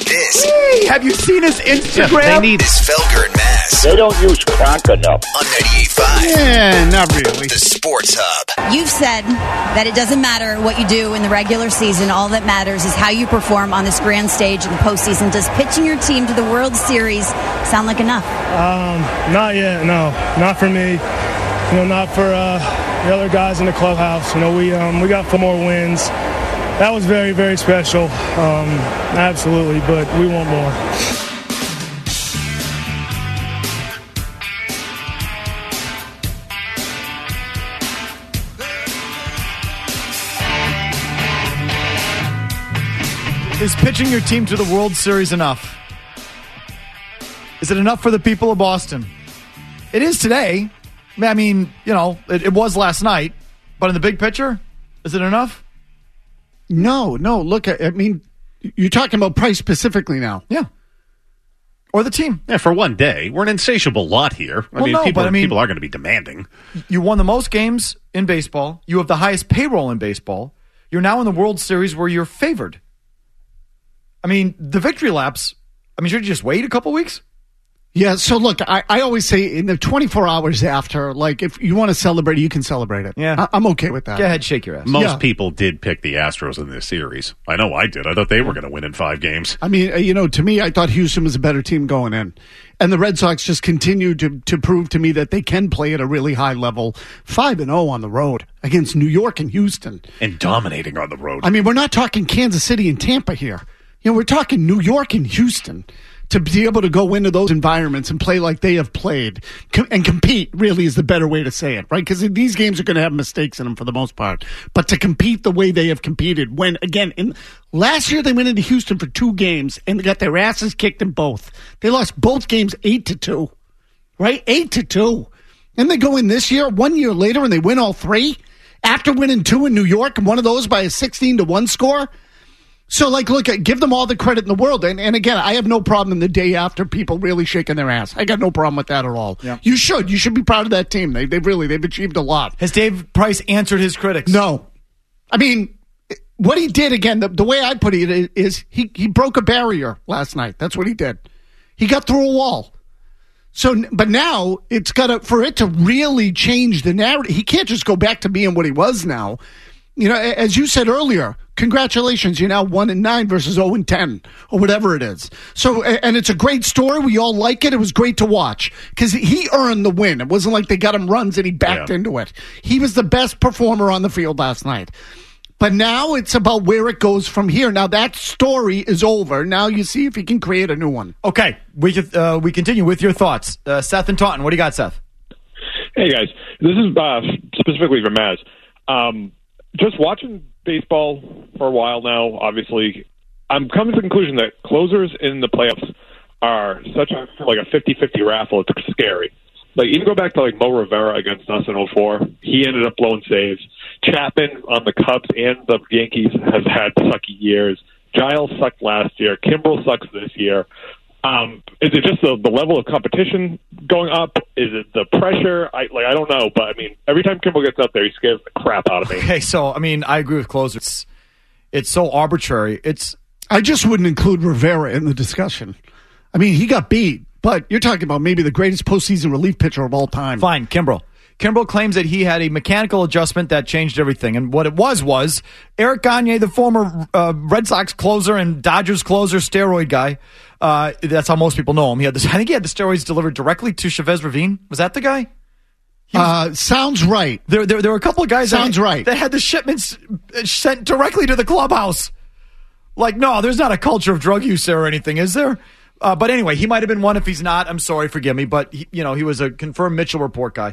This. Hey, have you seen his Instagram? They need this Felger and Mazz. They don't use crack enough. On 98.5. Yeah, not really. The Sports Hub. You've said that it doesn't matter what you do in the regular season. All that matters is how you perform on this grand stage in the postseason. Does pitching your team to the World Series sound like enough? Not yet, no. Not for me. Not for the other guys in the clubhouse. We got 4 more wins. That was very, very special. Absolutely, but we want more. Is pitching your team to the World Series enough? Is it enough for the people of Boston? It is today. I mean, it was last night. But in the big picture, is it enough? No. Look, I mean, you're talking about Price specifically now. Yeah. Or the team. Yeah, for one day. We're an insatiable lot here. People are going to be demanding. You won the most games in baseball. You have the highest payroll in baseball. You're now in the World Series where you're favored. I mean, the victory laps, should you just wait a couple weeks? Yeah, so look, I always say in the 24 hours after, like, if you want to celebrate it, you can celebrate it. Yeah. I'm okay with that. Go ahead, shake your ass. Most people did pick the Astros in this series. I know I did. I thought they were going to win in 5 games. I mean, to me, I thought Houston was a better team going in. And the Red Sox just continue to prove to me that they can play at a really high level. 5-0 on the road against New York and Houston. And dominating on the road. I mean, we're not talking Kansas City and Tampa here. We're talking New York and Houston. To be able to go into those environments and play like they have played and compete really is the better way to say it, right? Because these games are going to have mistakes in them for the most part. But to compete the way they have competed when, again, last year they went into Houston for 2 games and they got their asses kicked in both. They lost both games 8-2, right? 8-2. And they go in this year, 1 year later, and they win all 3 after winning 2 in New York and one of those by a 16-1 score. So, look, give them all the credit in the world. And again, I have no problem the day after people really shaking their ass. I got no problem with that at all. Yeah. You should be proud of that team. They've achieved a lot. Has Dave Price answered his critics? No. I mean, what he did, again, the way I put it is he broke a barrier last night. That's what he did. He got through a wall. So, but now for it to really change the narrative, he can't just go back to being what he was now. As you said earlier, congratulations, you're now 1-9 versus 0-10 or whatever it is. So, and it's a great story. We all like it. It was great to watch because he earned the win. It wasn't like they got him runs and he backed into it. He was the best performer on the field last night. But now it's about where it goes from here. Now that story is over. Now you see if he can create a new one. Okay, we continue with your thoughts. Seth and Taunton, what do you got, Seth? Hey guys, this is specifically for Mazz. Just watching baseball for a while now, obviously, I'm coming to the conclusion that closers in the playoffs are such a 50-50 raffle. It's scary. Even go back to Mo Rivera against us in 2004. He ended up blowing saves. Chapman on the Cubs and the Yankees has had sucky years. Giles sucked last year. Kimbrel sucks this year. Is it just the level of competition going up? Is it the pressure? I don't know, but every time Kimbrel gets up there, he scares the crap out of me. Okay, so I agree with closers. It's so arbitrary. I just wouldn't include Rivera in the discussion. He got beat, but you're talking about maybe the greatest postseason relief pitcher of all time. Fine, Kimbrel. Kimbrel claims that he had a mechanical adjustment that changed everything. And what it was Eric Gagne, the former Red Sox closer and Dodgers closer, steroid guy. That's how most people know him. I think he had the steroids delivered directly to Chavez Ravine. Was that the guy? Sounds right. There were a couple of guys that had the shipments sent directly to the clubhouse. No, there's not a culture of drug use there or anything, is there? But anyway, he might have been one. If he's not, I'm sorry, forgive me. But he was a confirmed Mitchell report guy.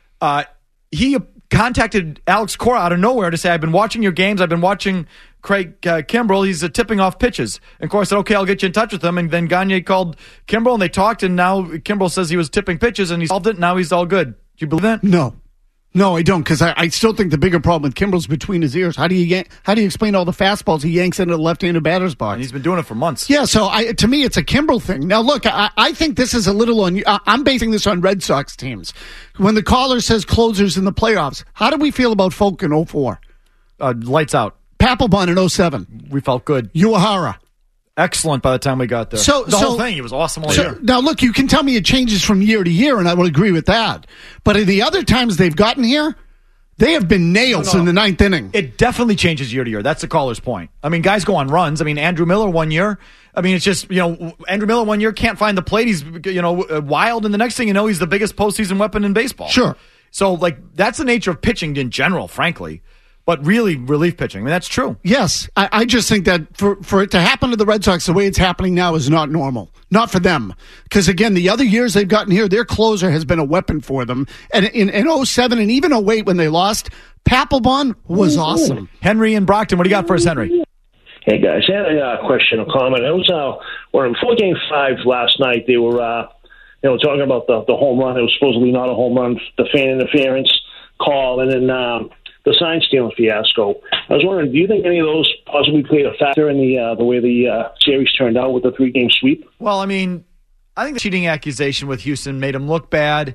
He contacted Alex Cora out of nowhere to say, I've been watching your games. I've been watching Craig Kimbrel. He's tipping off pitches. And Cora said, okay, I'll get you in touch with him. And then Gagne called Kimbrel and they talked. And now Kimbrel says he was tipping pitches and he solved it. And now he's all good. Do you believe that? No, I don't, because I still think the bigger problem with Kimbrel's between his ears. How do you explain all the fastballs he yanks into the left-handed batter's box? And he's been doing it for months. Yeah, so to me, it's a Kimbrel thing. Now, look, I think this is a little I'm basing this on Red Sox teams. When the caller says closers in the playoffs, how do we feel about Folk in 2004? Lights out. Papelbon in 2007. We felt good. Uehara. excellent by the time we got there. The whole thing, he was awesome all year. Now, look, you can tell me it changes from year to year, and I would agree with that. But in the other times they've gotten here, they have been nails in the ninth inning. It definitely changes year to year. That's the caller's point. I mean, guys go on runs. I mean, Andrew Miller 1 year. I mean, it's just, Andrew Miller 1 year can't find the plate. He's, wild, and the next thing you know, he's the biggest postseason weapon in baseball. Sure. So, that's the nature of pitching in general, frankly. But really, relief pitching. I mean, that's true. Yes. I just think that for it to happen to the Red Sox the way it's happening now is not normal. Not for them. Because, again, the other years they've gotten here, their closer has been a weapon for them. And in 07 and even 08 when they lost, Papelbon was awesome. Henry in Brockton, what do you got for us, Henry? Hey, guys. I had a question, a comment. It was we're in 4 Game 5 last night. They were talking about the home run. It was supposedly not a home run, the fan interference call, and then the sign stealing fiasco. I was wondering, do you think any of those possibly played a factor in the way the series turned out with the 3-game sweep? Well, I mean, I think the cheating accusation with Houston made them look bad,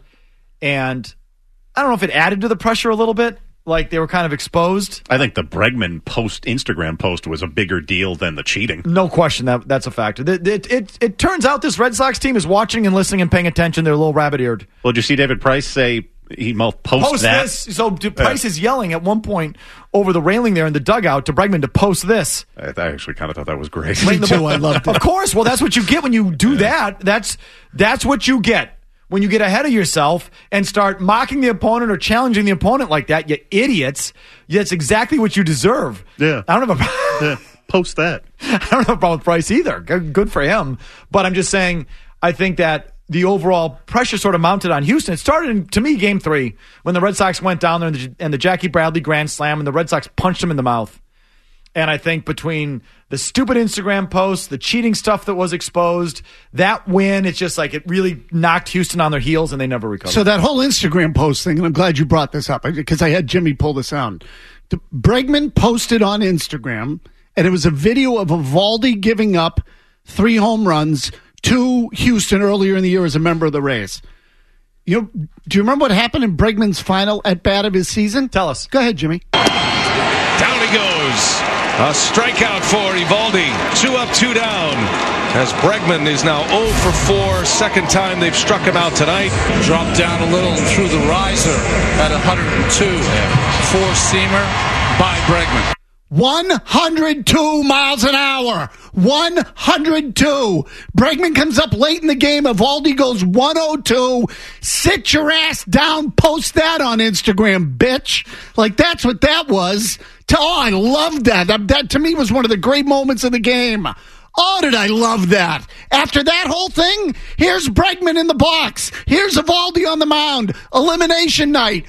and I don't know if it added to the pressure a little bit. Like they were kind of exposed. I think the Bregman Instagram post was a bigger deal than the cheating. No question, that's a factor. It turns out this Red Sox team is watching and listening and paying attention. They're a little rabbit-eared. Well, did you see David Price say he post that? This. So Price is yelling at one point over the railing there in the dugout to Bregman to post this. I actually kind of thought that was great. Me too, I loved it. Of course. Well, that's what you get when you do that. That's what you get. When you get ahead of yourself and start mocking the opponent or challenging the opponent like that, you idiots, that's exactly what you deserve. Yeah. I don't have post that. I don't have a problem with Price either. Good for him. But I'm just saying, I think that the overall pressure sort of mounted on Houston. It started in, to me, Game 3, when the Red Sox went down there and the Jackie Bradley grand slam, and the Red Sox punched him in the mouth. And I think between the stupid Instagram posts, the cheating stuff that was exposed, that win, it's just like it really knocked Houston on their heels and they never recovered. So that whole Instagram post thing, and I'm glad you brought this up because I had Jimmy pull this out. Bregman posted on Instagram, and it was a video of Eovaldi giving up 3 home runs to Houston earlier in the year as a member of the Rays. Do you remember what happened in Bregman's final at bat of his season? Tell us. Go ahead, Jimmy. Down he goes. A strikeout for Eovaldi. 2 up, 2 down. As Bregman is now 0 for 4. Second time they've struck him out tonight. Dropped down a little and threw the riser at 102. 4-seamer by Bregman. 102 miles an hour. 102. Bregman comes up late in the game. Eovaldi goes 102. Sit your ass down. Post that on Instagram, bitch. Like, that's what that was. I loved that. That, to me, was one of the great moments of the game. Oh, did I love that. After that whole thing, here's Bregman in the box. Here's Eovaldi on the mound. Elimination night.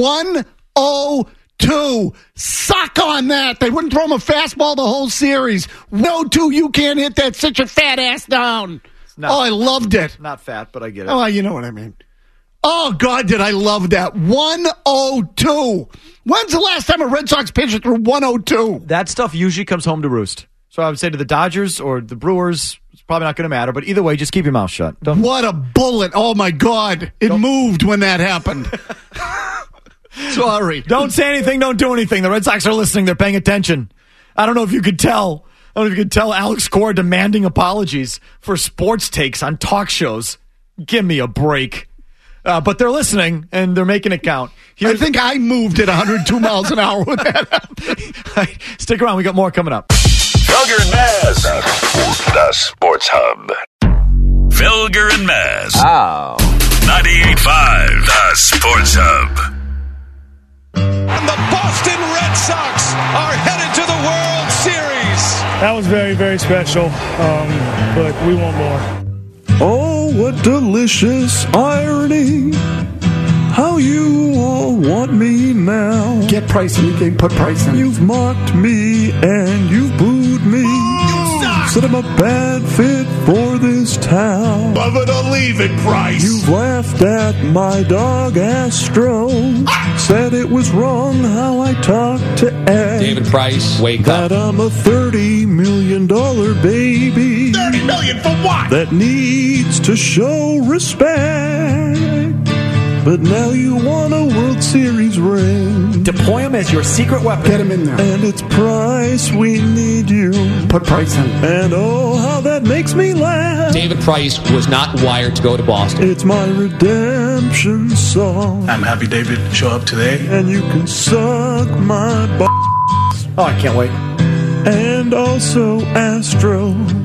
102. Suck on that. They wouldn't throw him a fastball the whole series. 102, you can't hit that. Sit your fat ass down. I loved it. Not fat, but I get it. Oh, you know what I mean. Oh, God, did I love that. 102. When's the last time a Red Sox pitcher threw 102? That stuff usually comes home to roost. So I would say to the Dodgers or the Brewers, it's probably not going to matter. But either way, just keep your mouth shut. What a bullet. Oh, my God. It moved when that happened. Sorry. Don't say anything. Don't do anything. The Red Sox are listening. They're paying attention. I don't know if you could tell. I don't know if you could tell Alex Cora demanding apologies for sports takes on talk shows. Give me a break. But they're listening, and they're making it count. I think I moved at 102 miles an hour with that. Stick around. We got more coming up. Felger and Maz, the Sports Hub. Felger and Maz. Oh. 98.5, the Sports Hub. And the Boston Red Sox are headed to the World Series. That was very, very special, but we want more. Oh, what delicious irony. How you all want me now. Get Price in the game. Put Price in. You've mocked me and you've booed me. Said I'm a bad fit for this town. Love it or leave it, Price. You've laughed at my dog Astro. Said it was wrong how I talked to Ed. David Price, wake up. That I'm a $30 million baby. $30 million for what? That needs to show respect. But now you want a World Series ring. Deploy him as your secret weapon. Get him in there. And it's Price, we need you. Put Price in. And oh, how that makes me laugh. David Price was not wired to go to Boston. It's my redemption song. I'm happy David showed up today. And you can suck my balls. Oh, I can't wait. And also Astros.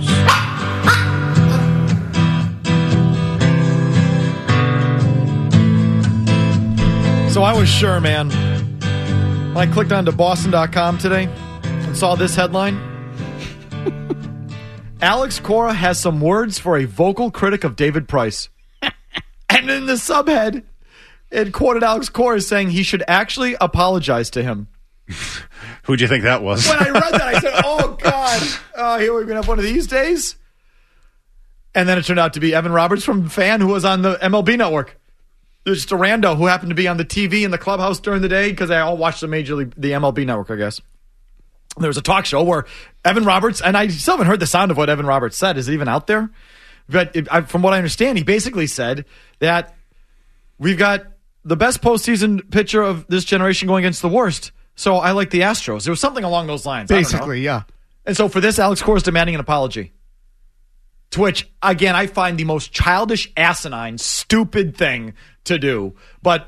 So I was sure, man. When I clicked onto Boston.com today and saw this headline, Alex Cora has some words for a vocal critic of David Price. And in the subhead, it quoted Alex Cora as saying he should actually apologize to him. Who'd you think that was? When I read that, I said, oh, God. Here we're going to have one of these days. And then it turned out to be Evan Roberts from Fan, who was on the MLB Network. There's just a rando who happened to be on the TV in the clubhouse during the day because they all watched the MLB Network, I guess. There was a talk show where Evan Roberts, and I still haven't heard the sound of what Evan Roberts said. Is it even out there? But from what I understand, he basically said that we've got the best postseason pitcher of this generation going against the worst. So I like the Astros. There was something along those lines. Basically, yeah. And so for this, Alex Cora is demanding an apology. To which, again, I find the most childish, asinine, stupid thing to do. But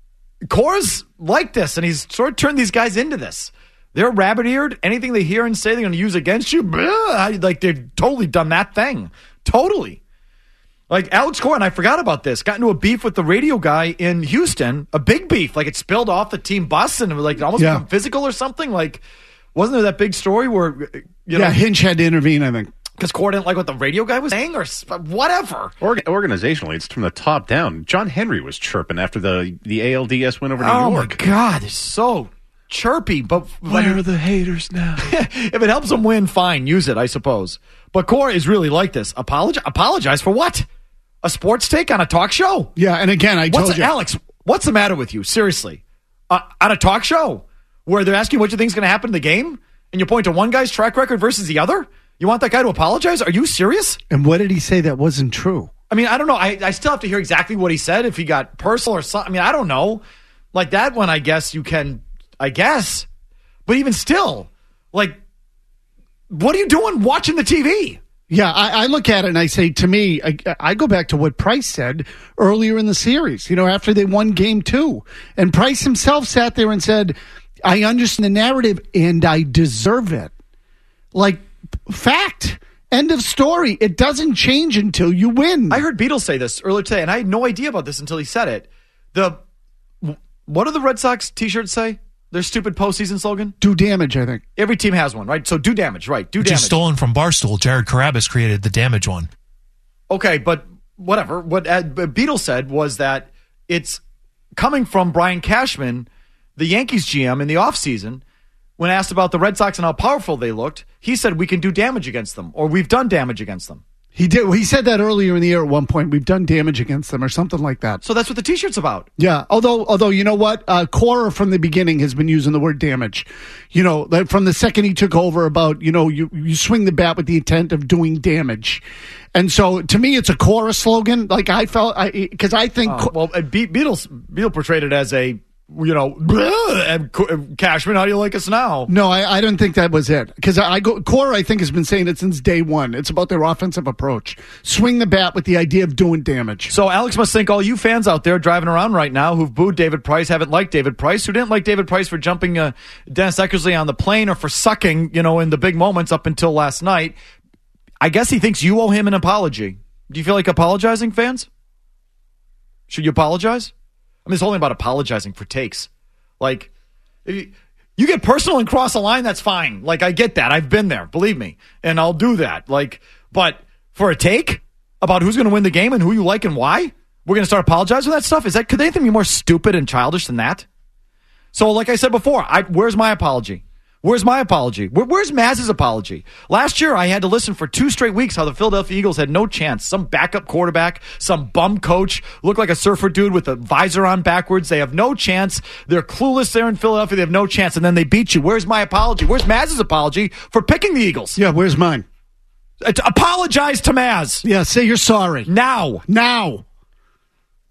Cora's like this, and he's sort of turned these guys into this. They're rabbit-eared. Anything they hear and say they're going to use against you, like they've totally done that thing. Totally. Like Alex Cora, and I forgot about this, got into a beef with the radio guy in Houston, a big beef. Like it spilled off the team bus and it was like almost become physical or something. Like, wasn't there that big story where, Hinch had to intervene, I think. Because Cora didn't like what the radio guy was saying or whatever. Organizationally, it's from the top down. John Henry was chirping after the ALDS went over New York. Oh, my God. It's so chirpy. But where are the haters now? If it helps them win, fine. Use it, I suppose. But Cora is really like this. Apologize for what? A sports take on a talk show? Yeah, and again, I told you. Alex, what's the matter with you? Seriously. On a talk show where they're asking what you think is going to happen in the game, and you point to one guy's track record versus the other? You want that guy to apologize? Are you serious? And what did he say that wasn't true? I mean, I don't know. I still have to hear exactly what he said, if he got personal or something. I mean, I don't know. Like that one, I guess you can, I guess. But even still, like, what are you doing watching the TV? Yeah, I look at it and I say, to me, I go back to what Price said earlier in the series, after they won Game 2. And Price himself sat there and said, I understand the narrative and I deserve it. Like, fact. End of story. It doesn't change until you win. I heard Beatles say this earlier today, and I had no idea about this until he said it. What do the Red Sox t-shirts say? Their stupid postseason slogan? Do damage, I think. Every team has one, right? So do damage, right? Do damage. Which is stolen from Barstool. Jared Carabas created the damage one. Okay, but whatever. What Beatles said was that it's coming from Brian Cashman, the Yankees GM, in the offseason. When asked about the Red Sox and how powerful they looked, he said we can do damage against them, or we've done damage against them. He did. He said that earlier in the year at one point. We've done damage against them, or something like that. So that's what the T-shirt's about. Yeah. Although you know what, Cora from the beginning has been using the word damage. From the second he took over, about you swing the bat with the intent of doing damage, and so to me it's a Cora slogan. Like I felt, because I think Beatles portrayed it as a. Cashman, how do you like us now? No, I don't think that was it. Because Cora, I think, has been saying it since day one. It's about their offensive approach. Swing the bat with the idea of doing damage. So Alex must think all you fans out there driving around right now who've booed David Price, haven't liked David Price, who didn't like David Price for jumping Dennis Eckersley on the plane or for sucking, in the big moments up until last night. I guess he thinks you owe him an apology. Do you feel like apologizing, fans? Should you apologize? I mean, it's only about apologizing for takes. Like, if you get personal and cross a line, that's fine. Like, I get that. I've been there, believe me. And I'll do that. Like, but for a take about who's going to win the game and who you like and why, we're going to start apologizing for that stuff? Could anything be more stupid and childish than that? So, like I said before, where's my apology? Where's my apology? Where's Maz's apology? Last year, I had to listen for 2 straight weeks how the Philadelphia Eagles had no chance. Some backup quarterback, some bum coach, looked like a surfer dude with a visor on backwards. They have no chance. They're clueless there in Philadelphia. They have no chance. And then they beat you. Where's my apology? Where's Maz's apology for picking the Eagles? Yeah, where's mine? Apologize to Maz. Yeah, say you're sorry. Now.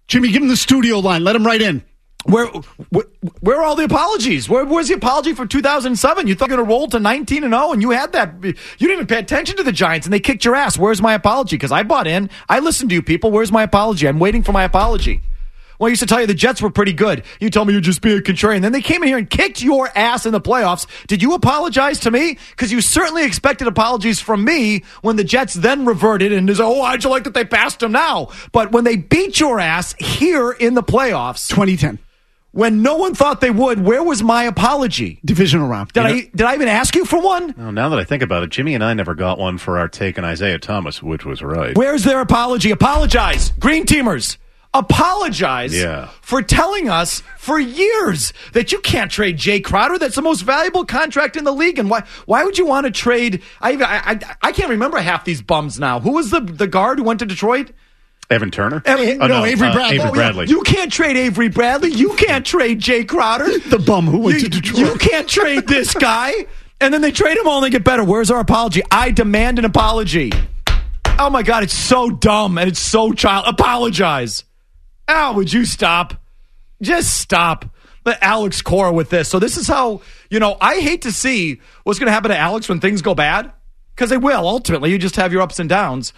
Jimmy, give him the studio line. Let him right in. Where are all the apologies? Where's the apology for 2007? You thought you were going to roll to 19-0, and you had that. You didn't even pay attention to the Giants, and they kicked your ass. Where's my apology? Because I bought in. I listened to you people. Where's my apology? I'm waiting for my apology. Well, I used to tell you the Jets were pretty good. You told me you're just being a contrarian. Then they came in here and kicked your ass in the playoffs. Did you apologize to me? Because you certainly expected apologies from me when the Jets then reverted and said, how'd you like that they passed them now? But when they beat your ass here in the playoffs. 2010. When no one thought they would, where was my apology? Divisional round. Did I even ask you for one? No, now that I think about it, Jimmy and I never got one for our take on Isaiah Thomas, which was right. Where's their apology? Apologize. Green teamers. Apologize for telling us for years that you can't trade Jay Crowder. That's the most valuable contract in the league. And why would you want to trade? I can't remember half these bums now. Who was the guard who went to Detroit? Evan Turner? Avery Bradley. Avery Bradley. You can't trade Avery Bradley. You can't trade Jay Crowder. The bum who went to Detroit. You can't trade this guy. And then they trade him all and they get better. Where's our apology? I demand an apology. Oh, my God. It's so dumb and it's so child. Apologize. Al, would you stop? Just stop. Let Alex Cora with this. So this is how, I hate to see what's going to happen to Alex when things go bad. Because they will, ultimately. You just have your ups and downs.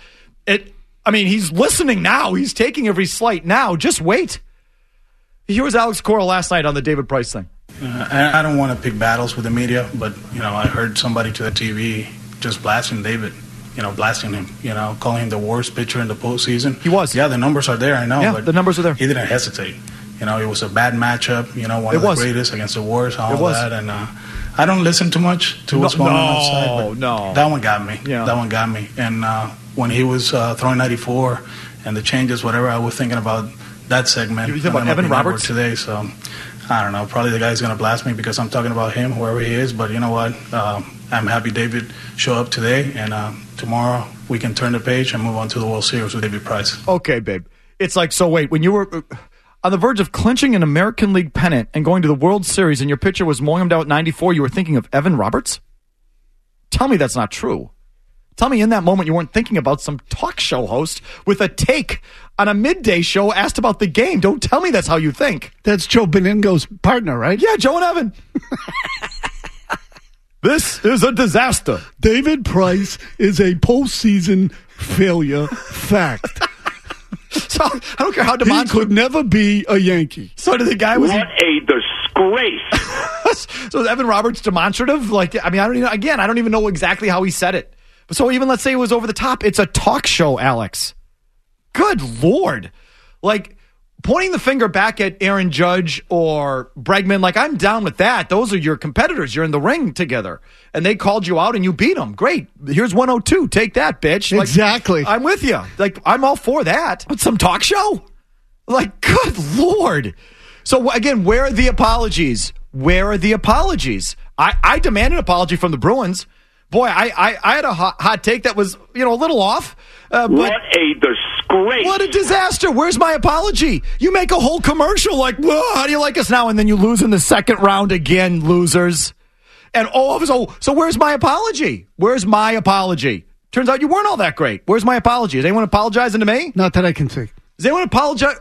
He's listening now. He's taking every slight now. Just wait. Here was Alex Cora last night on the David Price thing. I don't want to pick battles with the media, but, I heard somebody to the TV just blasting David. Blasting him, calling him the worst pitcher in the postseason. He was. Yeah, the numbers are there, I know. Yeah, but the numbers are there. He didn't hesitate. It was a bad matchup, one of the greatest against the worst, all that. And I don't listen too much to what's going on outside. But that one got me. Yeah. That one got me. And when he was throwing 94 and the changes, whatever, I was thinking about that segment. You talking about Evan Roberts? Today, so I don't know. Probably the guy's going to blast me because I'm talking about him, whoever he is. But you know what? I'm happy David showed up today, and tomorrow we can turn the page and move on to the World Series with David Price. Okay, babe. It's like, so wait, when you were on the verge of clinching an American League pennant and going to the World Series and your pitcher was mowing him down at 94, you were thinking of Evan Roberts? Tell me that's not true. Tell me in that moment you weren't thinking about some talk show host with a take on a midday show asked about the game. Don't tell me that's how you think. That's Joe Beningo's partner, right? Yeah, Joe and Evan. This is a disaster. David Price is a postseason failure fact. So I don't care how demonstrative. He could never be a Yankee. So the guy was. What a disgrace. So is Evan Roberts demonstrative? I don't even know exactly how he said it. So even let's say it was over the top. It's a talk show, Alex. Good Lord. Pointing the finger back at Aaron Judge or Bregman, I'm down with that. Those are your competitors. You're in the ring together. And they called you out and you beat them. Great. Here's 102. Take that, bitch. Exactly. I'm with you. I'm all for that. But some talk show? Good Lord. So, again, where are the apologies? Where are the apologies? I demand an apology from the Bruins. Boy, I had a hot take that was, a little off. But what a disgrace. What a disaster. Where's my apology? You make a whole commercial how do you like us now? And then you lose in the second round again, losers. And so where's my apology? Where's my apology? Turns out you weren't all that great. Where's my apology? Is anyone apologizing to me? Not that I can see. Is anyone apologize?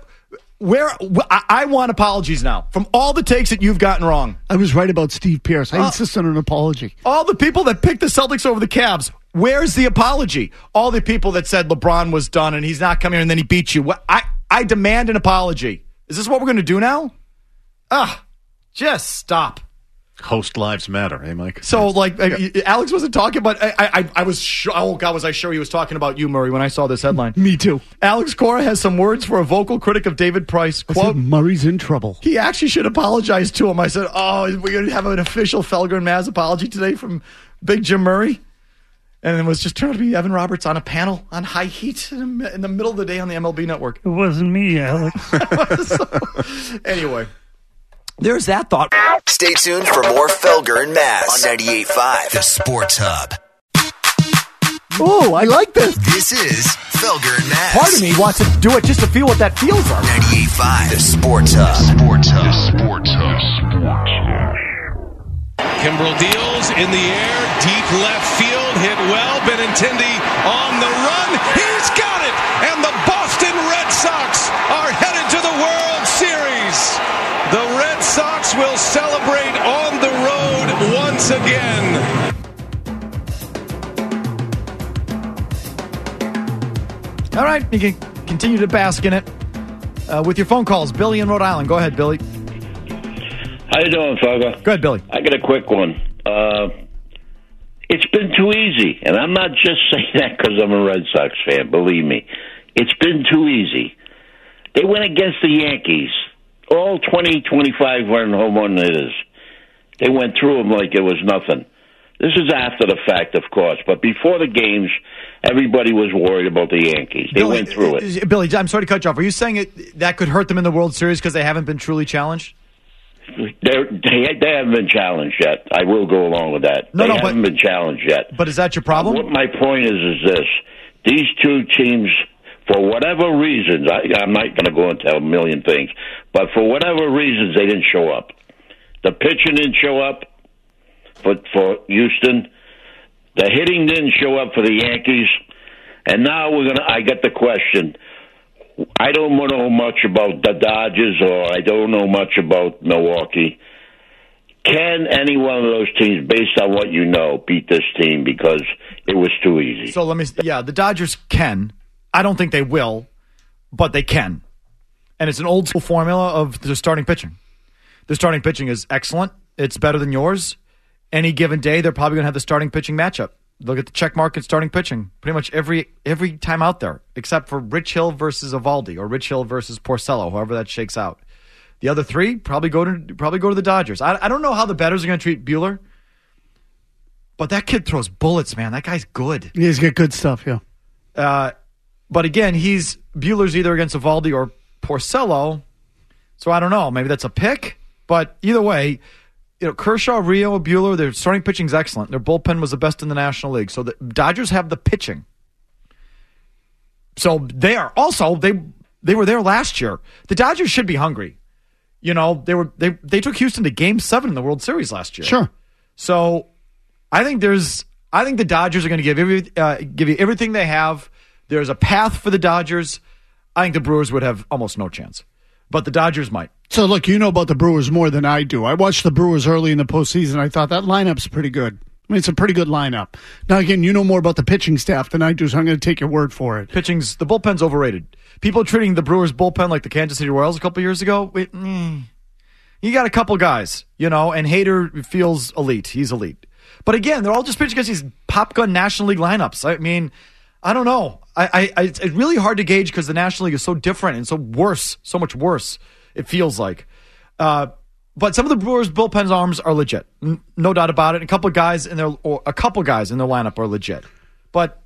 I want apologies now from all the takes that you've gotten wrong. I was right about Steve Pierce. I insist on an apology. All the people that picked the Celtics over the Cavs, where's the apology? All the people that said LeBron was done and he's not coming here and then he beat you. I demand an apology. Is this what we're going to do now? Just stop. Host lives matter, eh, Mike? So, Alex wasn't talking, but I was sure. Oh, God, was I sure he was talking about you, Murray, when I saw this headline. Me too. Alex Cora has some words for a vocal critic of David Price. Quote, Murray's in trouble. He actually should apologize to him. I said, we're going to have an official Felger and Maz apology today from Big Jim Murray. And it was just turned out to be Evan Roberts on a panel on high heat in the middle of the day on the MLB Network. It wasn't me, Alex. Anyway. There's that thought. Stay tuned for more Felger and Maz on 98.5 The Sports Hub. Oh, I like this. This is Felger and Maz. Part of me wants to do it just to feel what that feels like. 98.5 The Sports Hub. Sports Hub. Sports Hub. Sports Hub. Kimbrel deals in the air, deep left field, hit well. Benintendi on the run. He's got it! And the Boston Red Sox are headed to the Mets will celebrate on the road once again. All right, you can continue to bask in it with your phone calls. Billy in Rhode Island. Go ahead, Billy. How you doing, Fogger? Good, Billy. I got a quick one. It's been too easy, and I'm not just saying that because I'm a Red Sox fan. Believe me, it's been too easy. They went against the Yankees, all 20, 25 run home run hitters. They went through them like it was nothing. This is after the fact, of course, but before the games, everybody was worried about the Yankees. They went through it. Billy, I'm sorry to cut you off. Are you saying that could hurt them in the World Series because they haven't been truly challenged? They haven't been challenged yet. I will go along with that. They haven't been challenged yet. But is that your problem? What my point is this. These two teams, for whatever reasons, I'm not going to go into a million things, but for whatever reasons, they didn't show up. The pitching didn't show up for Houston. The hitting didn't show up for the Yankees. And now I got the question. I don't know much about the Dodgers, or I don't know much about Milwaukee. Can any one of those teams, based on what you know, beat this team because it was too easy? So the Dodgers can. I don't think they will, but they can. And it's an old school formula of the starting pitching. The starting pitching is excellent. It's better than yours. Any given day, they're probably going to have the starting pitching matchup. Look at the check market starting pitching pretty much every time out there, except for Rich Hill versus Eovaldi or Rich Hill versus Porcello, however that shakes out. The other three probably go to the Dodgers. I don't know how the bettors are going to treat Buehler, but that kid throws bullets, man. That guy's good. He's got good stuff, yeah. But again, Buehler's either against Eovaldi or Porcello, so I don't know. Maybe that's a pick, but either way. Kershaw, Rio, Buehler, their starting pitching is excellent. Their bullpen was the best in the National League. So the Dodgers have the pitching. So they are also they were there last year. The Dodgers should be hungry. They took Houston to Game 7 in the World Series last year. Sure. So I think the Dodgers are going to give you everything they have. There's a path for the Dodgers. I think the Brewers would have almost no chance, but the Dodgers might. So, look, you know about the Brewers more than I do. I watched the Brewers early in the postseason. I thought that lineup's pretty good. I mean, it's a pretty good lineup. Now, again, you know more about the pitching staff than I do, so I'm going to take your word for it. The bullpen's overrated. People treating the Brewers bullpen like the Kansas City Royals a couple years ago. You got a couple guys, and Hader feels elite. He's elite. But again, they're all just pitching against these pop gun National League lineups. I mean, I don't know. It's really hard to gauge because the National League is so different and so much worse. It feels like. But some of the Brewers' bullpen's arms are legit. No doubt about it. A couple guys in their lineup are legit. But,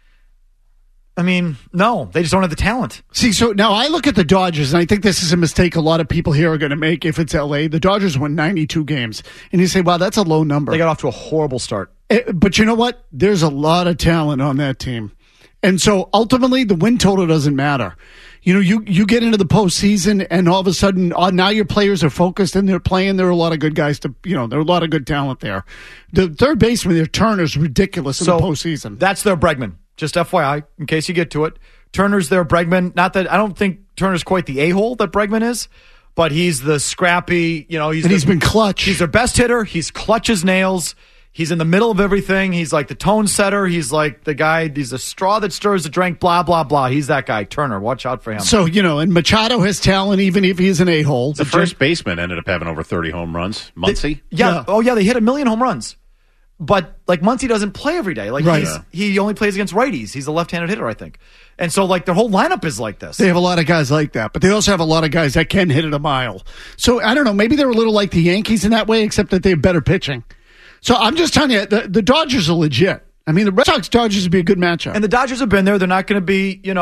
I mean, no, they just don't have the talent. See, so now I look at the Dodgers, and I think this is a mistake a lot of people here are going to make if it's L.A. The Dodgers won 92 games. And you say, wow, that's a low number. They got off to a horrible start. But you know what? There's a lot of talent on that team. And so, ultimately, the win total doesn't matter. You get into the postseason, and all of a sudden, now your players are focused and they're playing. There are a lot of good guys there are a lot of good talent there. The third baseman, their Turner's ridiculous in the postseason. That's their Bregman. Just FYI, in case you get to it. Turner's their Bregman. Not that I don't think Turner's quite the a-hole that Bregman is, but he's the scrappy, he's been clutch. He's their best hitter. He's clutch as nails. He's in the middle of everything. He's like the tone setter. He's like the guy, he's a straw that stirs the drink, blah, blah, blah. He's that guy, Turner. Watch out for him. So, and Machado has talent even if he's an a-hole. The first baseman ended up having over 30 home runs. Muncy? Yeah. Oh, yeah, they hit 1 million home runs. But, Muncy doesn't play every day. He only plays against righties. He's a left-handed hitter, I think. And so, their whole lineup is like this. They have a lot of guys like that, but they also have a lot of guys that can hit it a mile. So, I don't know, maybe they're a little like the Yankees in that way, except that they have better pitching. So I'm just telling you, the Dodgers are legit. I mean, the Red Sox-Dodgers would be a good matchup. And the Dodgers have been there. They're not going to be, the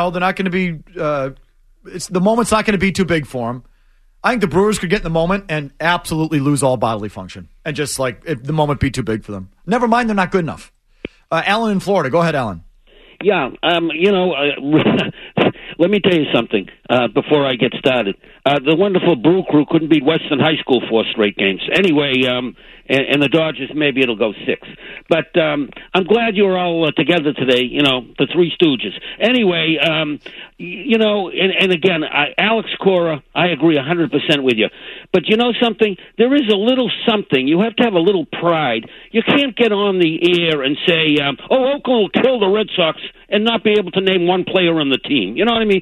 moment's not going to be too big for them. I think the Brewers could get in the moment and absolutely lose all bodily function. And just the moment be too big for them. Never mind, they're not good enough. Alan in Florida. Go ahead, Alan. Yeah, let me tell you something. before I get started. The wonderful Brew Crew couldn't beat Western High School 4 straight games. Anyway, and the Dodgers, maybe it'll go 6. But I'm glad you're all together today, the Three Stooges. Anyway, and again, Alex Cora, I agree 100% with you. But you know something? There is a little something. You have to have a little pride. You can't get on the air and say, Oakland will kill the Red Sox and not be able to name one player on the team. You know what I mean?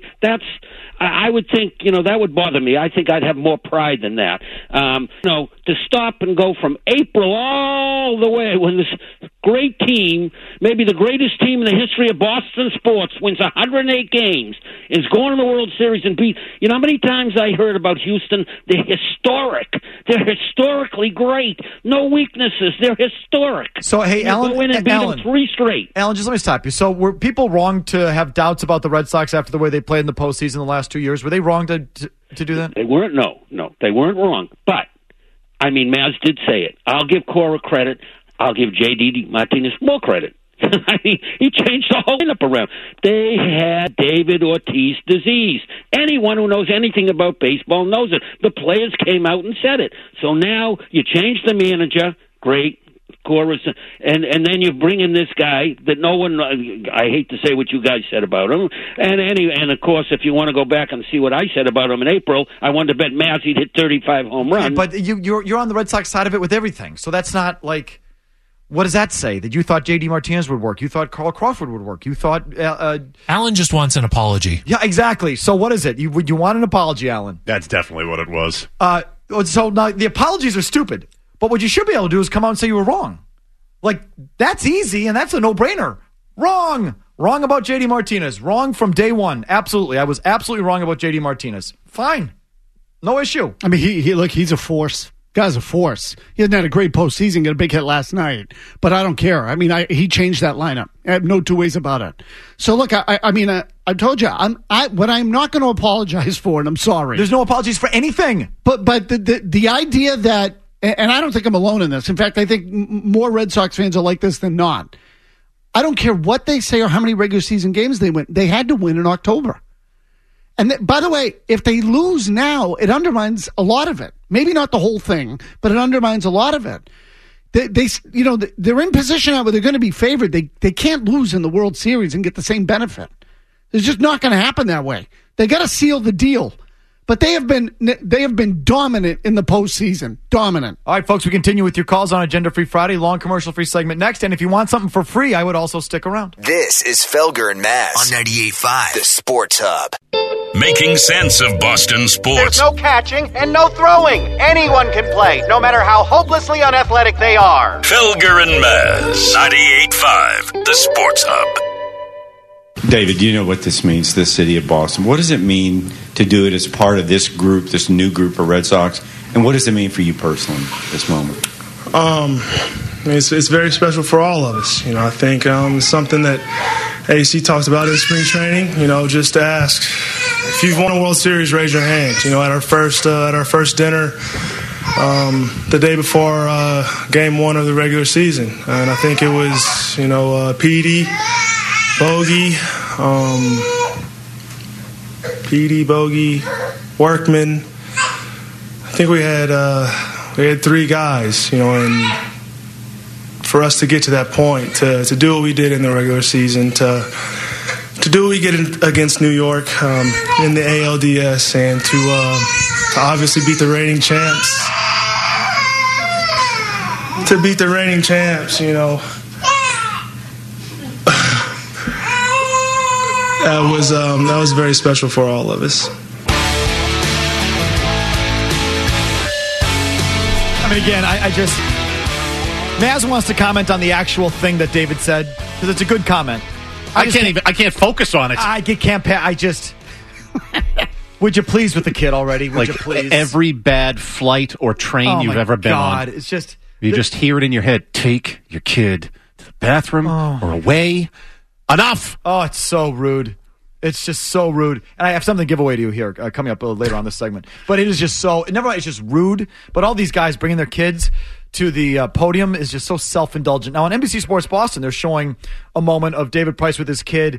I would think, that would bother me. I think I'd have more pride than that. To stop and go from April all the way when this great team, maybe the greatest team in the history of Boston sports, wins 108 games, is going to the World Series and beat. You know how many times I heard about Houston? They're historic. They're historically great. No weaknesses. They're historic. So, hey, Alan, go in and beat them 3 straight. Alan, just let me stop you. So, were people wrong to have doubts about the Red Sox after the way they played in the postseason the last 2 years? Were they wrong to do that? They weren't. No, they weren't wrong. But Maz did say it. I'll give Cora credit. I'll give J.D. Martinez more credit. He changed the whole lineup around. They had David Ortiz disease. Anyone who knows anything about baseball knows it. The players came out and said it. So now you change the manager. Great. Cora's, and then you bring in this guy that no one. I hate to say what you guys said about him, and of course, if you want to go back and see what I said about him in April, I wanted to bet Maz he'd hit 35 home runs. But you're on the Red Sox side of it with everything, so that's not like. What does that say? That you thought J.D. Martinez would work? You thought Carl Crawford would work? You thought Alan just wants an apology. Yeah, exactly. So what is it? You want an apology, Alan? That's definitely what it was. So now the apologies are stupid. But what you should be able to do is come out and say you were wrong. Like, that's easy, and that's a no-brainer. Wrong. Wrong about J.D. Martinez. Wrong from day one. Absolutely. I was absolutely wrong about J.D. Martinez. Fine. No issue. I mean, he's a force. Guy's a force. He hasn't had a great postseason, got a big hit last night. But I don't care. I mean, he changed that lineup. I have no two ways about it. So, look, I told you, what I'm not going to apologize for, and I'm sorry. There's no apologies for anything. But the idea that, and I don't think I'm alone in this. In fact, I think more Red Sox fans are like this than not. I don't care what they say or how many regular season games they win. They had to win in October. And by the way, if they lose now, it undermines a lot of it. Maybe not the whole thing, but it undermines a lot of it. They're in position now where they're going to be favored. They can't lose in the World Series and get the same benefit. It's just not going to happen that way. They got to seal the deal. But they have been dominant in the postseason. Dominant. All right, folks, we continue with your calls on Agenda Free Friday. Long commercial-free segment next. And if you want something for free, I would also stick around. This is Felger and Maz on 98.5, the Sports Hub. Making sense of Boston sports. There's no catching and no throwing. Anyone can play, no matter how hopelessly unathletic they are. Felger and Maz, 98.5, the Sports Hub. David, you know what this means to the city of Boston. What does it mean to do it as part of this group, this new group of Red Sox? And what does it mean for you personally, this moment? It's very special for all of us. I think it's something that AC talked about in spring training. Just to ask, if you've won a World Series, raise your hand. At our first dinner the day before Game 1 of the regular season. And I think it was, Petey, Bogey, Workman. I think we had 3 guys, and for us to get to that point, to do what we did in the regular season, to do what we did against New York in the ALDS, and to obviously beat the reigning champs. To beat the reigning champs, That was very special for all of us. Again, Maz wants to comment on the actual thing that David said, because it's a good comment. I can't focus on it. Would you please with the kid already? Would you please? Every bad flight or train you've ever been on. It's just... You just hear it in your head. Take your kid to the bathroom or away. Enough! Oh, it's so rude. It's just so rude. And I have something to give away to you here coming up later on this segment. But it is just so... Never mind, it's just rude. But all these guys bringing their kids to the podium is just so self-indulgent. Now, on NBC Sports Boston, they're showing a moment of David Price with his kid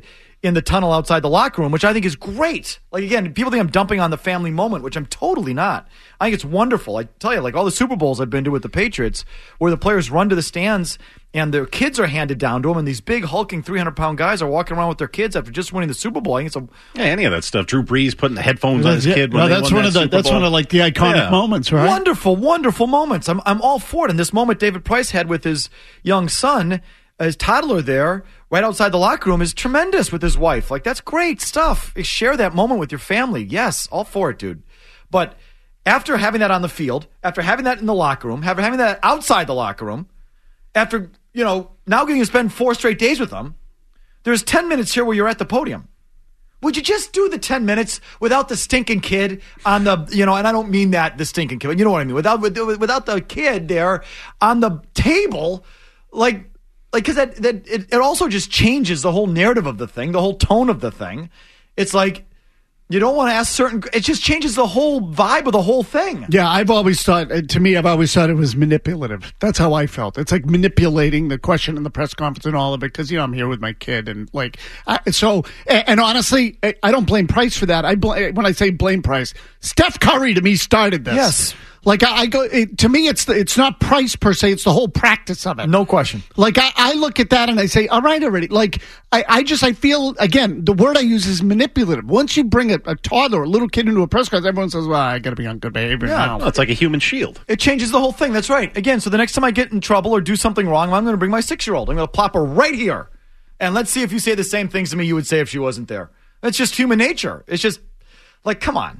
in the tunnel outside the locker room, which I think is great. Like, again, people think I'm dumping on the family moment, which I'm totally not. I think it's wonderful. I tell you, like all the Super Bowls I've been to with the Patriots, where the players run to the stands and their kids are handed down to them, and these big, hulking 300-pound guys are walking around with their kids after just winning the Super Bowl. I think it's any of that stuff. Drew Brees putting the headphones on his kid when that's one of the iconic moments, right? Wonderful, wonderful moments. I'm all for it. And this moment David Price had with his young son, his toddler there, right outside the locker room, is tremendous with his wife. Like, that's great stuff. Share that moment with your family. Yes, all for it, dude. But after having that on the field, after having that in the locker room, after having that outside the locker room, after, now getting to spend 4 straight days with them, there's 10 minutes here where you're at the podium. Would you just do the 10 minutes without the stinking kid on the, and I don't mean that, the stinking kid, but you know what I mean? Without the kid there on the table, because it also just changes the whole narrative of the thing, the whole tone of the thing. It's like you don't want to ask it just changes the whole vibe of the whole thing. Yeah, I've always thought it was manipulative. That's how I felt. It's like manipulating the question in the press conference and all of it because, I'm here with my kid. And and honestly, I don't blame Price for that. When I say blame Price, Steph Curry to me started this. Yes. To me, it's not Price per se. It's the whole practice of it. No question. I look at that and I say, all right, already. I feel, again, the word I use is manipulative. Once you bring a toddler, a little kid into a press conference, everyone says, well, I got to be on good behavior now. Well, it's like a human shield. It changes the whole thing. That's right. Again, so the next time I get in trouble or do something wrong, I'm going to bring my 6-year-old. I'm going to plop her right here. And let's see if you say the same things to me you would say if she wasn't there. That's just human nature. It's just, come on.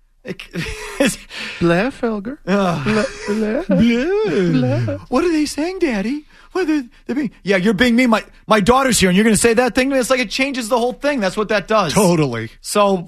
Blair Felger. What are they saying, Daddy? What are they being? Yeah, you're being mean. My daughter's here, and you're going to say that thing? It's like it changes the whole thing. That's what that does. Totally. So,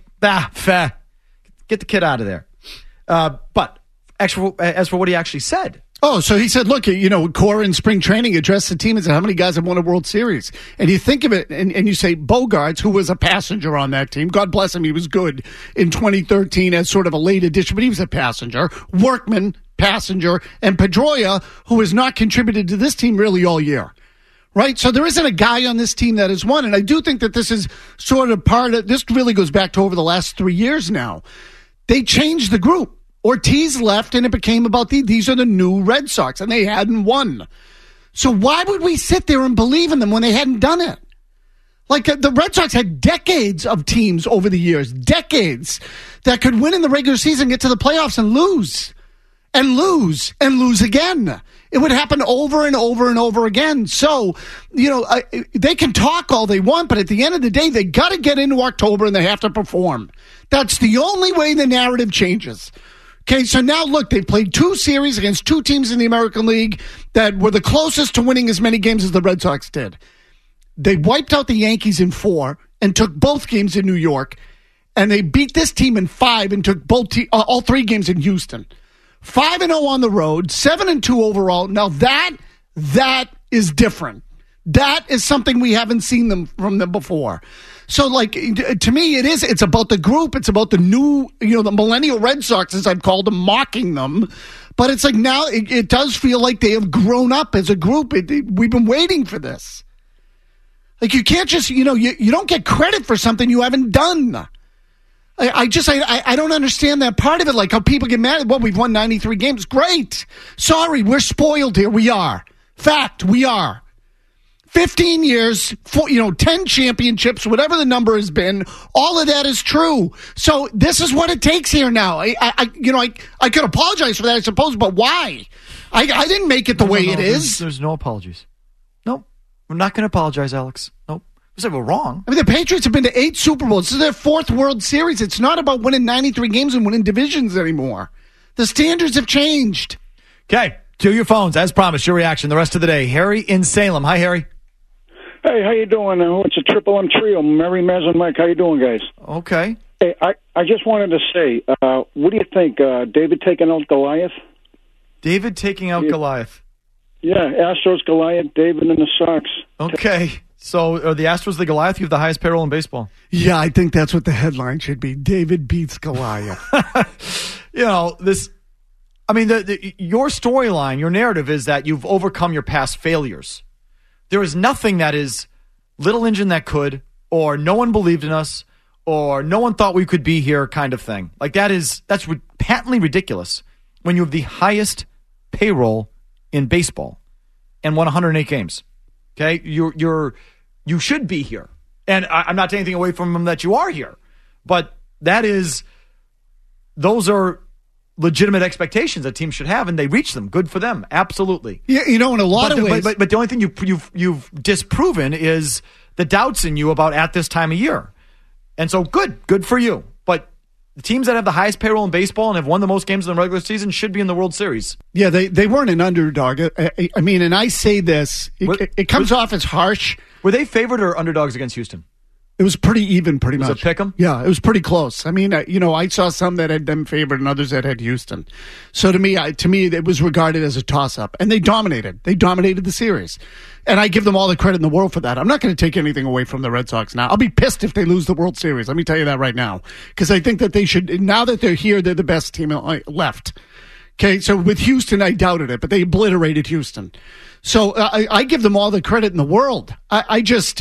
get the kid out of there. But as for what he actually said. Oh, so he said, look, Cora in spring training addressed the team and said, how many guys have won a World Series? And you think of it, and you say Bogaerts, who was a passenger on that team. God bless him. He was good in 2013 as sort of a late addition, but he was a passenger. Workman, passenger. And Pedroia, who has not contributed to this team really all year. Right? So there isn't a guy on this team that has won. And I do think that this is sort of this really goes back to over the last 3 years now. They changed the group. Ortiz left, and it became about these are the new Red Sox, and they hadn't won. So why would we sit there and believe in them when they hadn't done it? The Red Sox had decades of teams over the years, decades, that could win in the regular season, get to the playoffs, and lose, and lose, and lose again. It would happen over and over and over again. So, they can talk all they want, but at the end of the day, they got to get into October, and they have to perform. That's the only way the narrative changes. Okay, so now look, they've played 2 series against 2 teams in the American League that were the closest to winning as many games as the Red Sox did. They wiped out the Yankees in 4 and took both games in New York, and they beat this team in 5 and took all 3 games in Houston. 5-0 on the road, 7-2 overall. Now that is different. That is something we haven't seen from them before. So, to me, it's about the group. It's about the new, the millennial Red Sox, as I've called them, mocking them. But it's now it does feel like they have grown up as a group. We've been waiting for this. You can't just, you don't get credit for something you haven't done. I don't understand that part of it. How people get mad at, well, we've won 93 games. Great. Sorry, we're spoiled here. We are. Fact, we are. 15 years, 10 championships, whatever the number has been, all of that is true. So this is what it takes here now. I could apologize for that, I suppose, but why? I didn't make it the way it is. There's no apologies. Nope. We're not going to apologize, Alex. Nope. We said we're wrong. The Patriots have been to 8 Super Bowls. This is their 4th World Series. It's not about winning 93 games and winning divisions anymore. The standards have changed. Okay. To your phones, as promised, your reaction the rest of the day. Harry in Salem. Hi, Harry. Hey, how you doing? It's a Triple M trio. Mary, Maz, and Mike. How you doing, guys? Okay. Hey, I just wanted to say, what do you think? David taking out Goliath? David taking out Goliath. Yeah, Astros, Goliath, David, and the Sox. Okay. So are the Astros the Goliath? You have the highest payroll in baseball. Yeah, I think that's what the headline should be. David beats Goliath. Your storyline, your narrative is that you've overcome your past failures. There is nothing that is little engine that could, or no one believed in us, or no one thought we could be here kind of thing. Like that's patently ridiculous when you have the highest payroll in baseball and won 108 games. Okay? You should be here. And I'm not taking anything away from them that you are here. But those are legitimate expectations that teams should have, and they reach them. Good for them. Absolutely. Yeah, in a lot of ways. But the only thing you've disproven is the doubts in you about at this time of year. And so good for you. But the teams that have the highest payroll in baseball and have won the most games in the regular season should be in the World Series. Yeah, they weren't an underdog. I mean, and I say this, it comes off as harsh. Were they favored or underdogs against Houston? It was pretty even, pretty much. Was it pick 'em? Yeah, it was pretty close. I mean, I saw some that had them favored and others that had Houston. So to me, it was regarded as a toss-up. And they dominated. They dominated the series. And I give them all the credit in the world for that. I'm not going to take anything away from the Red Sox now. I'll be pissed if they lose the World Series. Let me tell you that right now. Because I think that they should, now that they're here, they're the best team left. Okay, so with Houston, I doubted it, but they obliterated Houston. So I give them all the credit in the world. I just,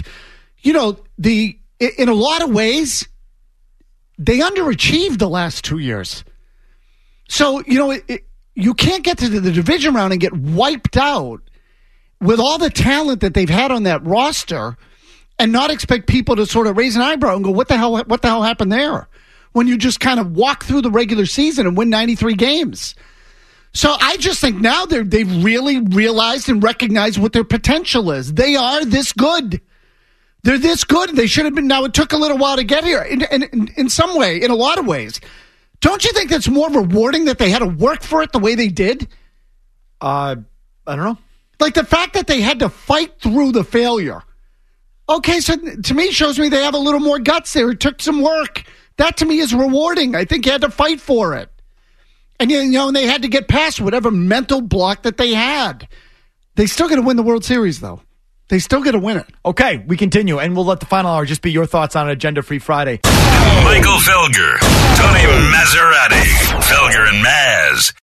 in a lot of ways, they underachieved the last 2 years. So, you can't get to the division round and get wiped out with all the talent that they've had on that roster and not expect people to sort of raise an eyebrow and go, what the hell happened there? When you just kind of walk through the regular season and win 93 games. So I just think now they've really realized and recognized what their potential is. They are this good. They're this good. They should have been. Now, it took a little while to get here. In some way, in a lot of ways. Don't you think that's more rewarding that they had to work for it the way they did? I don't know. Like the fact that they had to fight through the failure. Okay, so to me, shows me they have a little more guts there. It took some work. That to me is rewarding. I think you had to fight for it. And, and they had to get past whatever mental block that they had. They still got to win the World Series, though. They still got to win it. Okay, we continue, and we'll let the final hour just be your thoughts on Agenda Free Friday. Michael Felger, Tony Maserati, Felger and Maz.